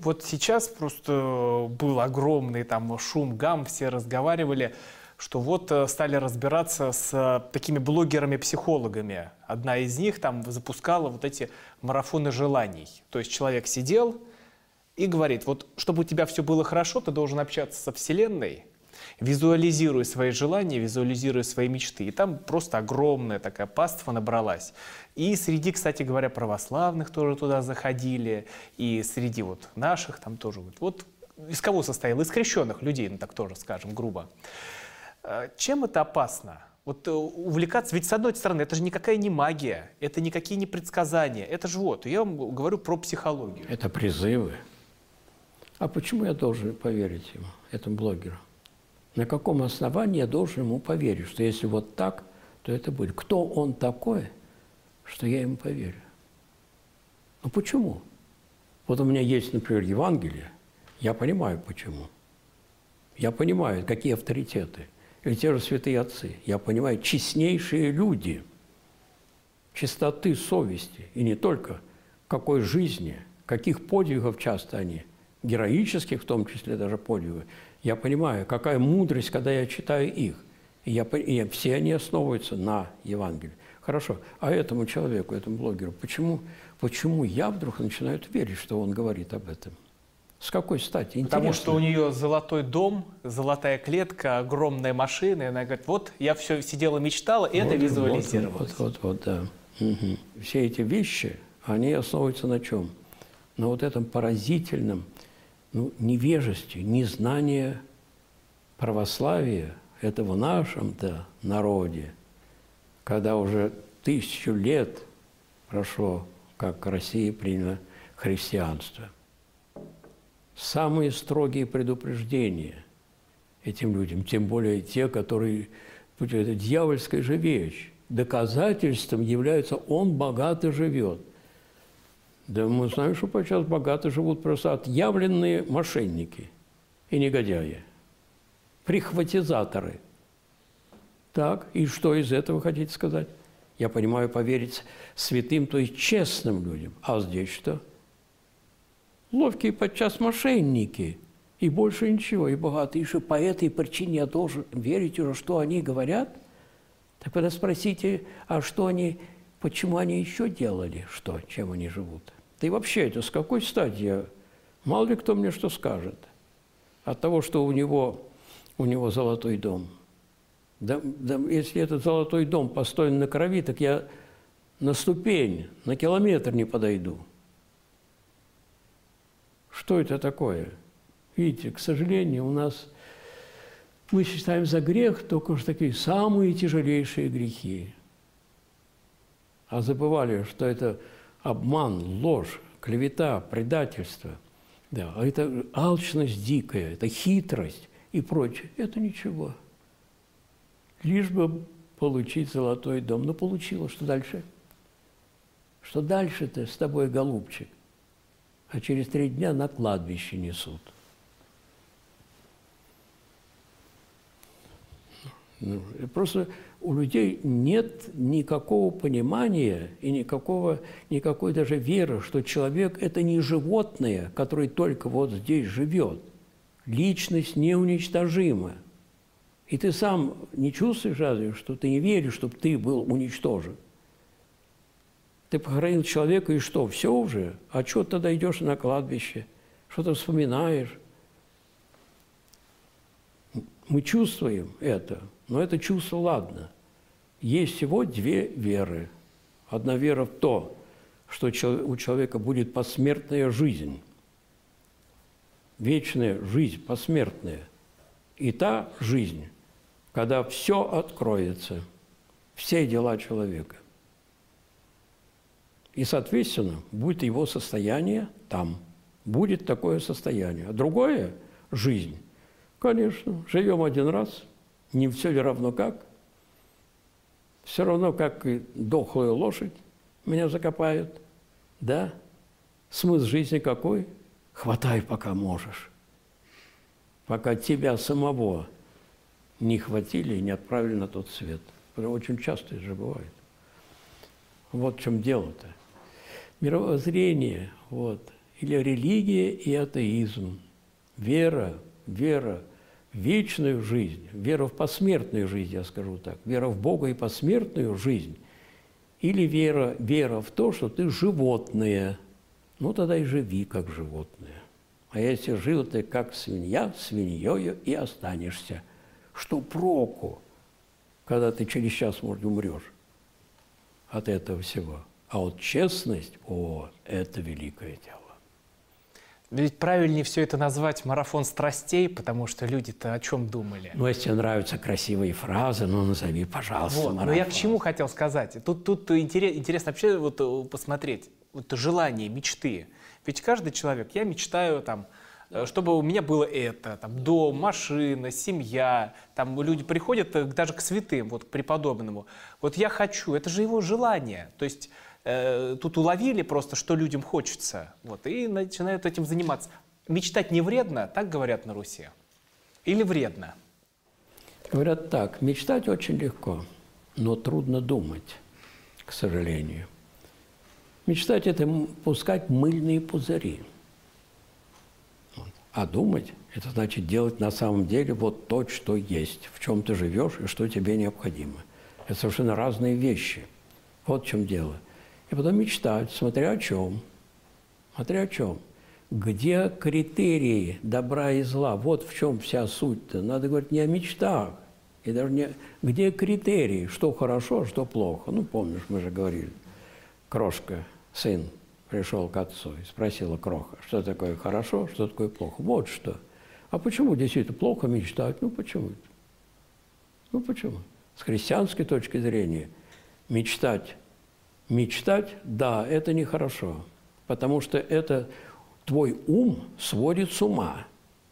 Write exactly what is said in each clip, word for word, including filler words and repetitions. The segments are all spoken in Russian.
вот сейчас просто был огромный там шум, гам, все разговаривали, что вот стали разбираться с такими блогерами-психологами. Одна из них там запускала вот эти марафоны желаний. То есть человек сидел и говорит, вот чтобы у тебя все было хорошо, ты должен общаться со Вселенной, визуализируй свои желания, визуализируй свои мечты. И там просто огромная такая паства набралась. И среди, кстати говоря, православных тоже туда заходили, и среди вот наших там тоже. Вот, вот из кого состояло? Из крещенных людей, ну так тоже скажем, грубо. Чем это опасно? Вот увлекаться, ведь с одной стороны, это же никакая не магия, это никакие не предсказания, это же вот, я вам говорю про психологию. Это призывы. А почему я должен поверить ему, этому блогеру? На каком основании я должен ему поверить, что если вот так, то это будет? Кто он такой, что я ему поверю? Ну почему? Вот у меня есть, например, Евангелие, я понимаю, почему. Я понимаю, какие авторитеты. Или те же святые отцы. Я понимаю, честнейшие люди, чистоты совести. И не только какой жизни, каких подвигов часто они, героических в том числе даже подвигов. Я понимаю, какая мудрость, когда я читаю их. И, я, и все они основываются на Евангелии. Хорошо, а этому человеку, этому блогеру, почему, почему я вдруг начинаю верить, что он говорит об этом? С какой стати? Интересно. Потому что у нее золотой дом, золотая клетка, огромная машина. И она говорит, вот я все сидела, мечтала, вот, это визуализировалось. Вот, вот, вот, да. Угу. Все эти вещи, они основываются на чем? На вот этом поразительном ну, невежестве, незнании православия, это в нашем-то народе, когда уже тысячу лет прошло, как Россия приняла христианство. Самые строгие предупреждения этим людям, тем более те, которые… Это дьявольская же вещь. Доказательством является «он богато живет». Да мы знаем, что сейчас богато живут просто отъявленные мошенники и негодяи, прихватизаторы. Так, и что из этого хотите сказать? Я понимаю, поверить святым, то есть честным людям. А здесь что? Ловкие подчас мошенники, и больше ничего, и богатые. И что по этой причине я должен верить уже, что они говорят? Так тогда спросите, а что они, почему они еще делали, что, чем они живут? Да и вообще, это с какой стати? Мало ли кто мне что скажет. От того, что у него, у него золотой дом. Да, да, если этот золотой дом построен на крови, так я на ступень, на километр не подойду. Что это такое? Видите, к сожалению, у нас мы считаем за грех только что такие самые тяжелейшие грехи. А забывали, что это обман, ложь, клевета, предательство. Да, а это алчность дикая, это хитрость и прочее. Это ничего. Лишь бы получить золотой дом. Но получила, что дальше? Что дальше-то с тобой, голубчик? А через три дня на кладбище несут. Ну, просто у людей нет никакого понимания и никакого, никакой даже веры, что человек – это не животное, которое только вот здесь живет. Личность неуничтожима. И ты сам не чувствуешь разве, что ты не веришь, чтобы ты был уничтожен. Ты похоронил человека, и что, все уже? А что ты тогда идешь на кладбище? Что ты вспоминаешь? Мы чувствуем это, но это чувство, ладно. Есть всего две веры. Одна вера в то, что у человека будет посмертная жизнь, вечная жизнь, посмертная. И та жизнь, когда все откроется, все дела человека. И, соответственно, будет его состояние там. Будет такое состояние. А другое – жизнь. Конечно, живем один раз, не все ли равно как. Все равно, как и дохлая лошадь меня закопают. Да? Смысл жизни какой? Хватай, пока можешь. Пока тебя самого не хватили и не отправили на тот свет. Очень часто это же бывает. Вот в чем дело-то. Мировоззрение, вот. или религия и атеизм, вера, вера в вечную жизнь, вера в посмертную жизнь, я скажу так, вера в Бога и посмертную жизнь, или вера, вера в то, что ты животное, ну тогда и живи как животное. А если жил ты как свинья, свиньёю и останешься. Что проку, когда ты через час, может, умрешь от этого всего? А вот честность, о, это великое дело. Ведь правильнее все это назвать марафон страстей, потому что люди-то о чем думали? Ну, если тебе нравятся красивые фразы, ну, назови, пожалуйста, вот, марафон. Но я к чему хотел сказать? Тут, тут интерес, интересно вообще вот посмотреть, вот желания, мечты. Ведь каждый человек, я мечтаю там, чтобы у меня было это, там, дом, машина, семья, там люди приходят даже к святым, вот к преподобному. Вот я хочу, это же его желание. То есть э, тут уловили просто, что людям хочется, вот, и начинают этим заниматься. Мечтать не вредно, так говорят на Руси? Или вредно? Говорят так, мечтать очень легко, но трудно думать, к сожалению. Мечтать – это пускать мыльные пузыри. А думать – это значит делать на самом деле вот то, что есть, в чем ты живешь и что тебе необходимо. Это совершенно разные вещи. Вот в чем дело. И потом мечтать, смотря о чем. Смотря о чем. Где критерии добра и зла? Вот в чем вся суть-то. Надо говорить не о мечтах. И даже не... Где критерии, что хорошо, что плохо? Ну, помнишь, мы же говорили. Крошка, сын, пришел к отцу и спросила Кроха, что такое хорошо, что такое плохо. Вот что. А почему действительно плохо мечтать? Ну почему? Ну почему? С христианской точки зрения мечтать, мечтать, да, это нехорошо, потому что это твой ум сводит с ума.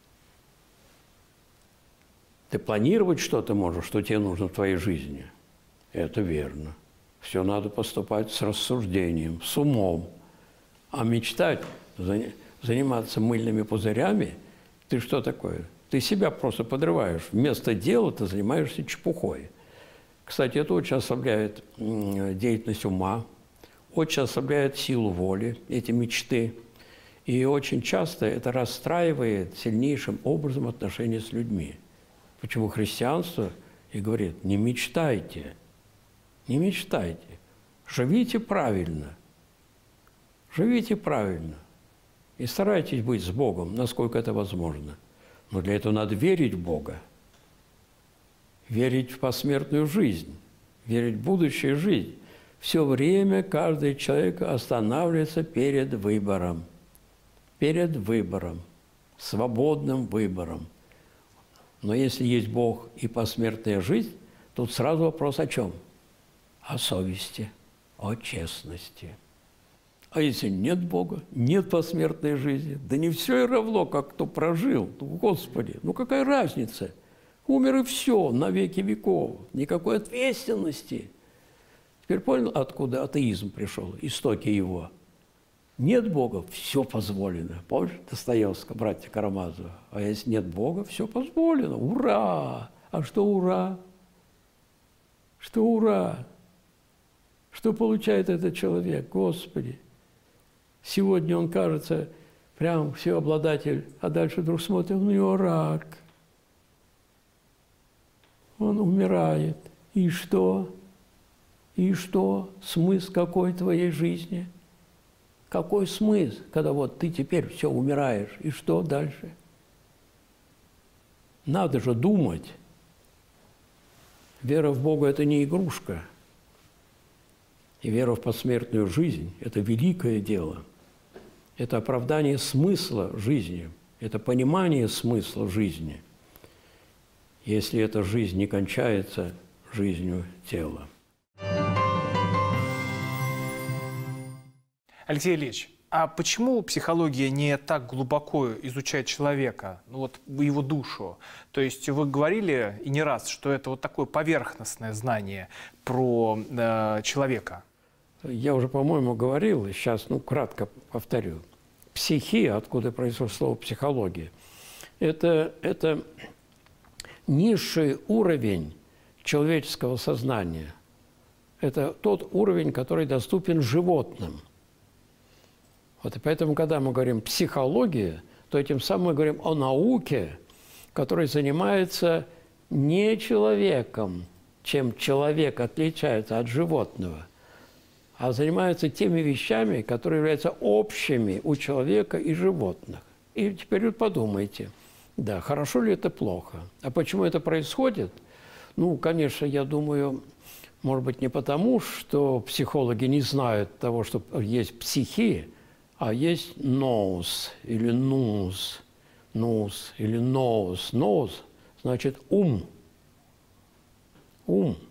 Ты планировать что-то можешь, что тебе нужно в твоей жизни. Это верно. Все надо поступать с рассуждением, с умом. А мечтать, заниматься мыльными пузырями, ты что такое? Ты себя просто подрываешь. Вместо дела ты занимаешься чепухой. Кстати, это очень ослабляет деятельность ума, очень ослабляет силу воли, эти мечты. И очень часто это расстраивает сильнейшим образом отношения с людьми. Почему христианство и говорит, не мечтайте, не мечтайте, живите правильно. Живите правильно и старайтесь быть с Богом, насколько это возможно. Но для этого надо верить в Бога, верить в посмертную жизнь, верить в будущую жизнь. Все время каждый человек останавливается перед выбором, перед выбором, свободным выбором. Но если есть Бог и посмертная жизнь, тут сразу вопрос о чем? О совести, о честности. А если нет Бога, нет посмертной жизни, да не все и равно, как кто прожил. Господи, ну какая разница? Умер и все, на веки веков. Никакой ответственности. Теперь понял, откуда атеизм пришел, истоки его? Нет Бога, все позволено. Помнишь Достоевского, братья Карамазова? А если нет Бога, все позволено. Ура! А что ура? Что ура? Что получает этот человек? Господи! Сегодня он кажется прям всеобладатель, а дальше вдруг смотрим, у него рак. Он умирает. И что? И что? Смысл какой твоей жизни? Какой смысл, когда вот ты теперь все умираешь? И что дальше? Надо же думать. Вера в Бога – это не игрушка. И вера в посмертную жизнь – это великое дело. Это оправдание смысла жизни, это понимание смысла жизни, если эта жизнь не кончается жизнью тела. Алексей Ильич, а почему психология не так глубоко изучает человека, ну вот его душу? То есть вы говорили и не раз, что это вот такое поверхностное знание про э, человека. Я уже, по-моему, говорил, и сейчас, ну, кратко повторю. Психия, откуда произошло слово психология, это, это низший уровень человеческого сознания. Это тот уровень, который доступен животным. Вот и поэтому, когда мы говорим «психология», то этим самым мы говорим о науке, которая занимается не человеком, чем человек отличается от животного, а занимается теми вещами, которые являются общими у человека и животных. И теперь вот подумайте, да, хорошо ли это, плохо? А почему это происходит? Ну, конечно, я думаю, может быть, не потому, что психологи не знают того, что есть психи, а есть nous или nous, nous или nous. Nous значит ум. Ум.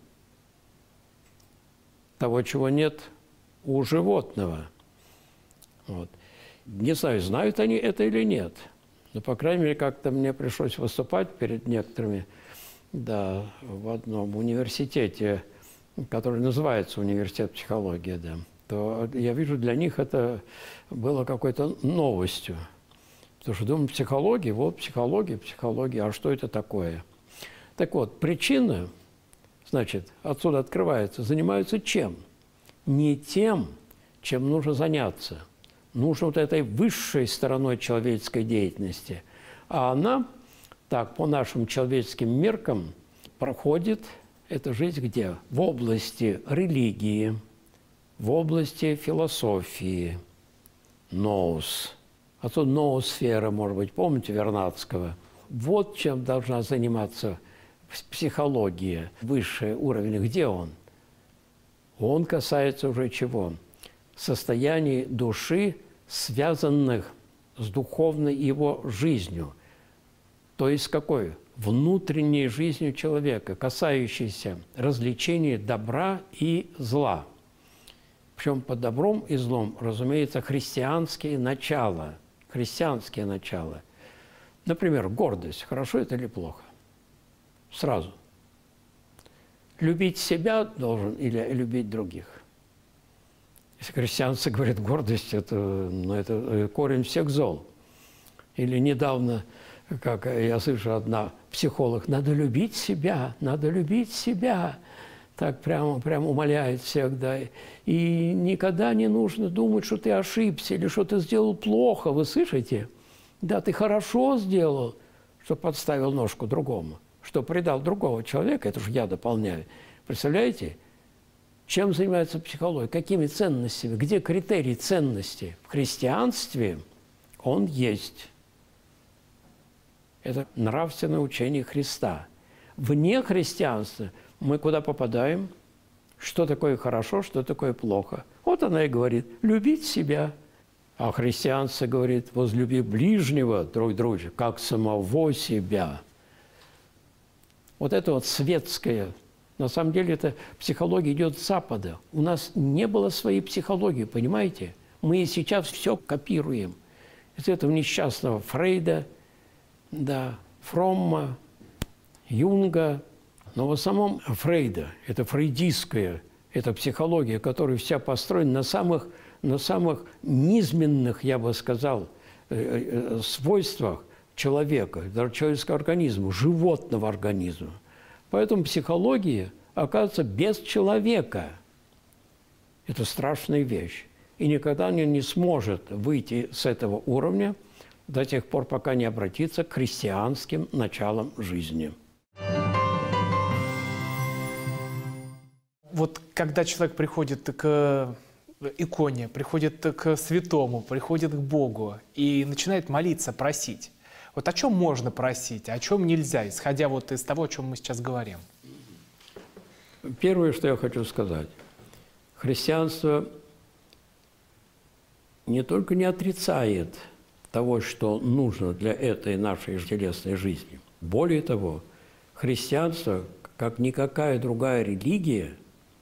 Того, чего нет у животного. Вот. Не знаю, знают они это или нет. Но, по крайней мере, как-то мне пришлось выступать перед некоторыми, да, в одном университете, который называется университет психологии, да, то я вижу, для них это было какой-то новостью. Потому что думаю, психология, вот психология, психология, а что это такое? Так вот, причины, значит, отсюда открывается, занимаются чем? Не тем, чем нужно заняться. Нужно вот этой высшей стороной человеческой деятельности. А она, так, по нашим человеческим меркам, проходит эта жизнь где? В области религии, в области философии, nous. Отсюда ноосфера, может быть, помните Вернадского? Вот чем должна заниматься психология, высший уровень. Где он? Он касается уже чего? Состояний души, связанных с духовной его жизнью. То есть какой? Внутренней жизнью человека, касающейся развлечения добра и зла. Причем под добром и злом, разумеется, христианские начала. Христианские начала. Например, гордость. Хорошо это или плохо? Сразу. Любить себя должен или любить других? Если христианцы говорят, гордость – это, ну, это корень всех зол. Или недавно, как я слышу, одна психолог, надо любить себя, надо любить себя. Так прямо, прямо умоляет всех, да. И никогда не нужно думать, что ты ошибся или что ты сделал плохо, вы слышите? Да, ты хорошо сделал, что подставил ножку другому, что предал другого человека, это же я дополняю. Представляете? Чем занимается психология? Какими ценностями? Где критерий ценности? В христианстве он есть. Это нравственное учение Христа. Вне христианства мы куда попадаем? Что такое хорошо, что такое плохо? Вот она и говорит, любить себя. А христианство говорит, возлюби ближнего друг друга, как самого себя. Вот это вот светское. На самом деле, это психология идет с Запада. У нас не было своей психологии, понимаете? Мы и сейчас все копируем. Из этого несчастного Фрейда, да, Фромма, Юнга. Но в основном Фрейда, это фрейдистская, это психология, которая вся построена на самых, на самых низменных, я бы сказал, свойствах человека, даже человеческого организма, животного организма. Поэтому психология, оказывается, без человека. Это страшная вещь. И никогда она не сможет выйти с этого уровня до тех пор, пока не обратится к христианским началам жизни. Вот когда человек приходит к иконе, приходит к святому, приходит к Богу и начинает молиться, просить, вот о чем можно просить, о чем нельзя, исходя вот из того, о чем мы сейчас говорим? Первое, что я хочу сказать. Христианство не только не отрицает того, что нужно для этой нашей телесной жизни. Более того, христианство, как никакая другая религия,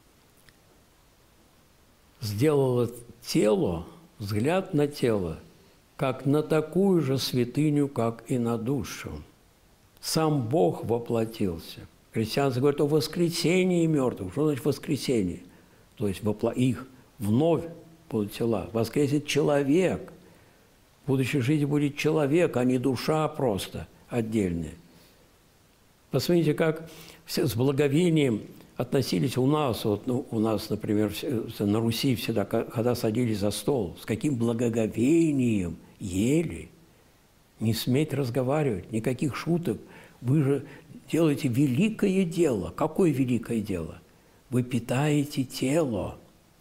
сделало тело, взгляд на тело, как на такую же святыню, как и на душу. Сам Бог воплотился. Христианство говорит о воскресении мертвых. Что значит воскресение? То есть вопло... их вновь будут тела. Воскресит человек. В будущей жизни будет человек, а не душа просто отдельная. Посмотрите, как с благовением относились у нас, вот, ну, у нас, например, на Руси всегда, когда садились за стол, с каким благоговением ели, не сметь разговаривать, никаких шуток. Вы же делаете великое дело. Какое великое дело? Вы питаете тело,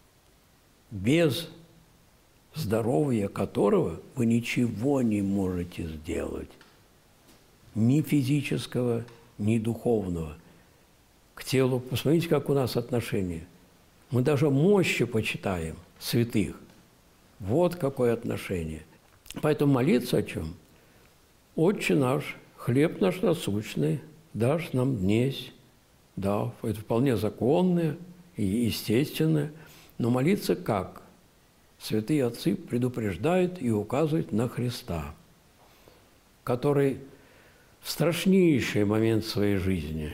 без здоровья которого вы ничего не можете сделать. Ни физического, ни духовного. К телу, посмотрите, как у нас отношение. Мы даже мощи почитаем святых. Вот какое отношение. Поэтому молиться о чем? «Отче наш, хлеб наш насущный, дашь нам днесь». Да, это вполне законное и естественное. Но молиться как? Святые отцы предупреждают и указывают на Христа, который в страшнейший момент своей жизни,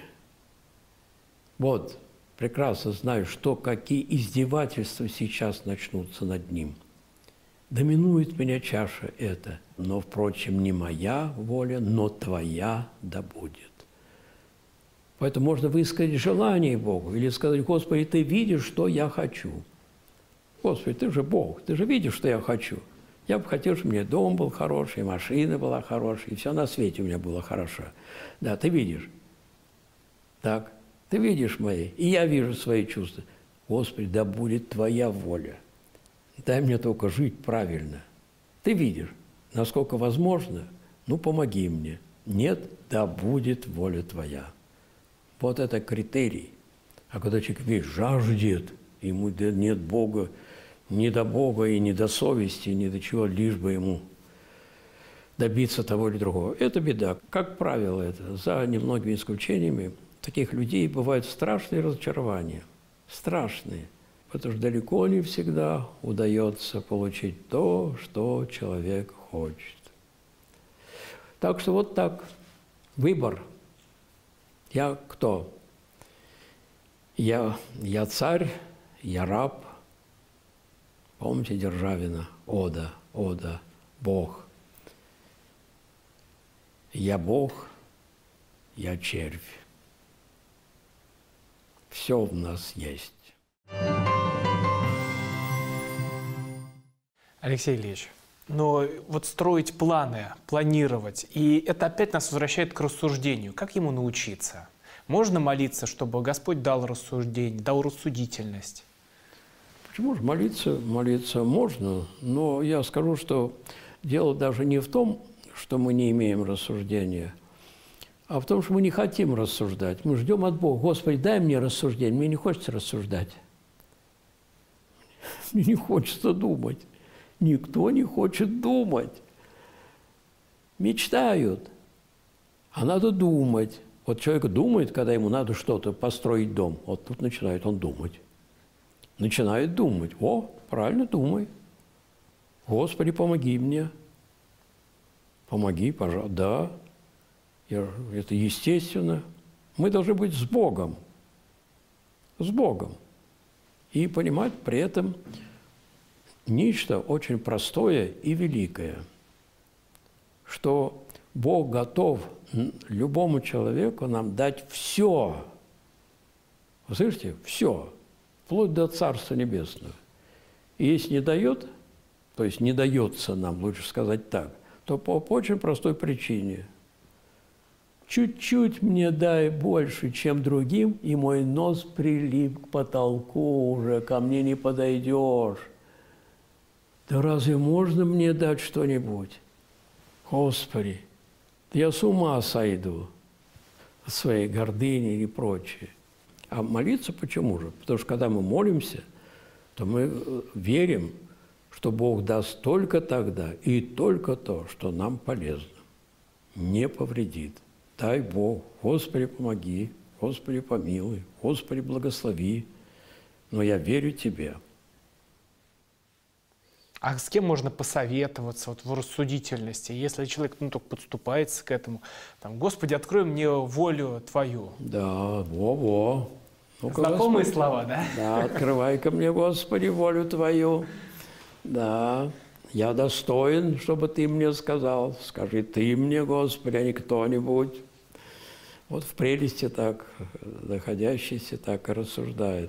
вот, прекрасно знаю, что какие издевательства сейчас начнутся над ним. Доминует меня чаша эта, но, впрочем, не моя воля, но Твоя да будет. Поэтому можно высказать желание Богу или сказать: Господи, Ты видишь, что я хочу. Господи, Ты же Бог, Ты же видишь, что я хочу. Я бы хотел, чтобы у меня дом был хороший, машина была хорошая, и все на свете у меня было хорошо. Да, Ты видишь. Так, Ты видишь мои, и я вижу свои чувства. Господи, да будет Твоя воля. Дай мне только жить правильно. Ты видишь, насколько возможно, ну помоги мне. Нет, да будет воля Твоя. Вот это критерий. А когда человек весь жаждет, ему нет Бога, ни до Бога и ни до совести, ни до чего, лишь бы ему добиться того или другого. Это беда. Как правило, это, за немногими исключениями, таких людей бывают страшные разочарования. Страшные. Потому что далеко не всегда удается получить то, что человек хочет. Так что вот так. Выбор. Я кто? Я, я царь, я раб. Помните Державина? Ода, Ода, Бог. Я Бог, я червь. Все в нас есть. Алексей Ильич, но вот строить планы, планировать, и это опять нас возвращает к рассуждению. Как ему научиться? Можно молиться, чтобы Господь дал рассуждение, дал рассудительность? Почему же молиться? Молиться можно, но я скажу, что дело даже не в том, что мы не имеем рассуждения, а в том, что мы не хотим рассуждать. Мы ждем от Бога: Господи, дай мне рассуждение. Мне не хочется рассуждать. Мне не хочется думать. Никто не хочет думать. Мечтают. А надо думать. Вот человек думает, когда ему надо что-то построить дом. Вот тут начинает он думать. Начинает думать. О, правильно, думай. Господи, помоги мне. Помоги, пожалуйста. Да, я, это естественно. Мы должны быть с Богом. С Богом. И понимать при этом нечто очень простое и великое, что Бог готов любому человеку нам дать все. Вы слышите? Все. Вплоть до Царства Небесного. И если не дает, то есть не дается нам, лучше сказать так, то по, по очень простой причине. Чуть-чуть мне дай больше, чем другим, и мой нос прилип к потолку уже, ко мне не подойдешь. Да разве можно мне дать что-нибудь? Господи, да я с ума сойду от своей гордыни и прочее. А молиться почему же? Потому что когда мы молимся, то мы верим, что Бог даст только тогда и только то, что нам полезно, не повредит. Дай Бог, Господи, помоги, Господи, помилуй, Господи, благослови, но я верю Тебе. А с кем можно посоветоваться вот в рассудительности, если человек ну, только подступается к этому? Там, Господи, открой мне волю Твою. Да, во-во. Ну-ка, Знакомые Господи, слова, да? Да, открывай ко мне, Господи, волю Твою. Да, я достоин, чтобы Ты мне сказал. Скажи Ты мне, Господи, а не кто-нибудь. Вот в прелести так, находящийся так и рассуждает.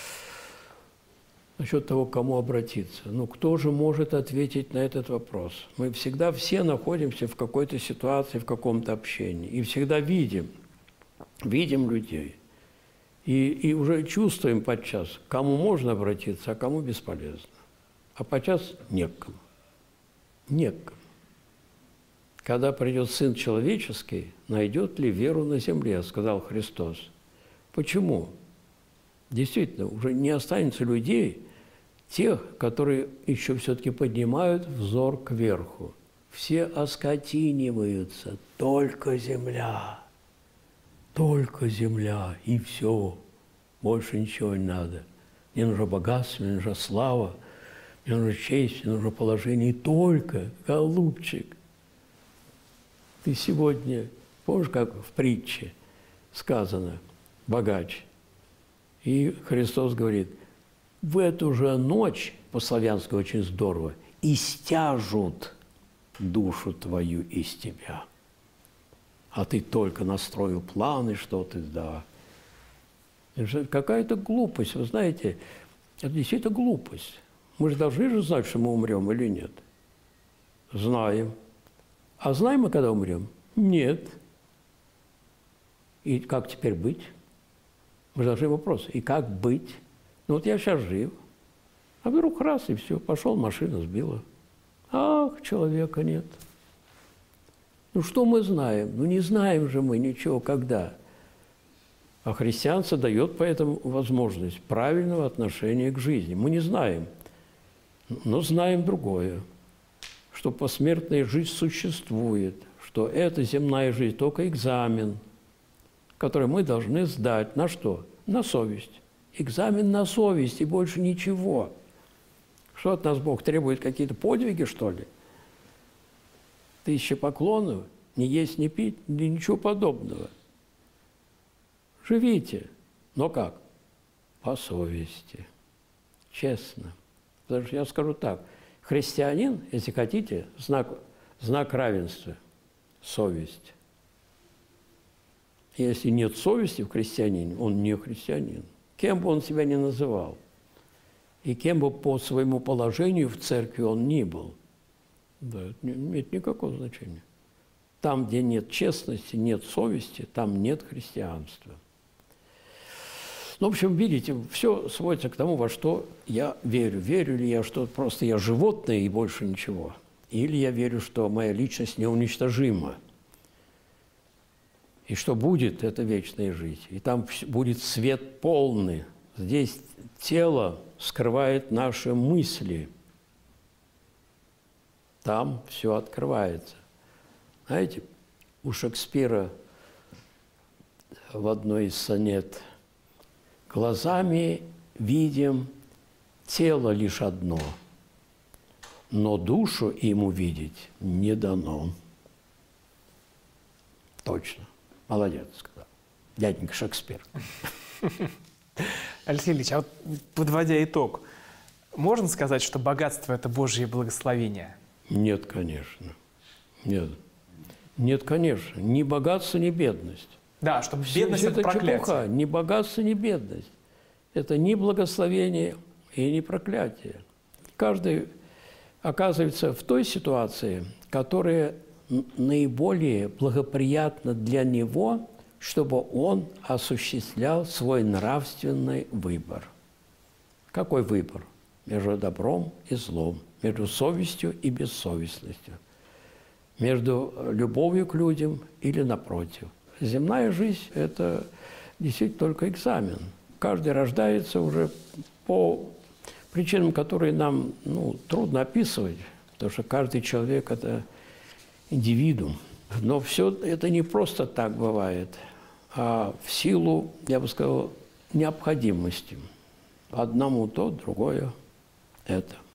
Насчет того, к кому обратиться. Ну, кто же может ответить на этот вопрос? Мы всегда все находимся в какой-то ситуации, в каком-то общении. И всегда видим, видим людей. И, и уже чувствуем подчас, к кому можно обратиться, а кому бесполезно. А подчас не к кому. Не к кому. Когда придет Сын Человеческий, найдет ли веру на земле, сказал Христос. Почему? Действительно, уже не останется людей, тех, которые еще все-таки поднимают взор кверху. Все оскотиниваются, только земля, только земля, и все, больше ничего не надо. Мне нужно богатство, мне нужна слава, мне нужна честь, мне нужно положение, и только, голубчик. Ты сегодня, помнишь, как в притче сказано, богач? И Христос говорит, в эту же ночь, по-славянски очень здорово, истяжут душу твою из тебя. А ты только настроил планы, что ты, да. Это какая-то глупость, вы знаете, это действительно глупость. Мы же должны же знать, что мы умрем или нет. Знаем. А знаем мы, когда умрем? Нет. И как теперь быть? Мы должны вопрос. И как быть? Ну вот я сейчас жив. А вдруг раз, и все. Пошел, машина сбила. Ах, человека нет. Ну что мы знаем? Ну не знаем же мы ничего, когда. А христианство дает поэтому возможность правильного отношения к жизни. Мы не знаем, но знаем другое. Что посмертная жизнь существует, что эта земная жизнь только экзамен, который мы должны сдать. На что? На совесть. Экзамен на совесть и больше ничего. Что от нас Бог требует? Какие-то подвиги, что ли? Тысяча поклонов, не есть, не пить, ничего подобного. Живите. Но как? По совести. Честно. Потому что я скажу так. Христианин, если хотите, знак, знак равенства – совесть. Если нет совести в христианине, он не христианин. Кем бы он себя ни называл, и кем бы по своему положению в церкви он ни был, да, это не имеет никакого значения. Там, где нет честности, нет совести, там нет христианства. Ну, в общем, видите, все сводится к тому, во что я верю. Верю ли я, что просто я животное и больше ничего? Или я верю, что моя личность неуничтожима? И что будет это вечная жизнь? И там будет свет полный. Здесь тело скрывает наши мысли. Там все открывается. Знаете, у Шекспира в одной из сонет «Глазами видим тело лишь одно, но душу им увидеть не дано». Точно. Молодец, сказал дяденька Шекспир. Алексей Ильич, а вот подводя итог, можно сказать, что богатство – это Божье благословение? Нет, конечно. Нет. Нет, конечно. Ни богатство, ни бедность. Да, чтобы бедность – это проклятие. Чепуха. Ни богатство, ни бедность. Это ни благословение и ни проклятие. Каждый оказывается в той ситуации, которая наиболее благоприятна для него, чтобы он осуществлял свой нравственный выбор. Какой выбор? Между добром и злом, между совестью и бессовестностью, между любовью к людям или напротив. Земная жизнь – это действительно только экзамен. Каждый рождается уже по причинам, которые нам ну, трудно описывать, потому что каждый человек – это индивидуум. Но все это не просто так бывает, а в силу, я бы сказал, необходимости. Одному то, другое это.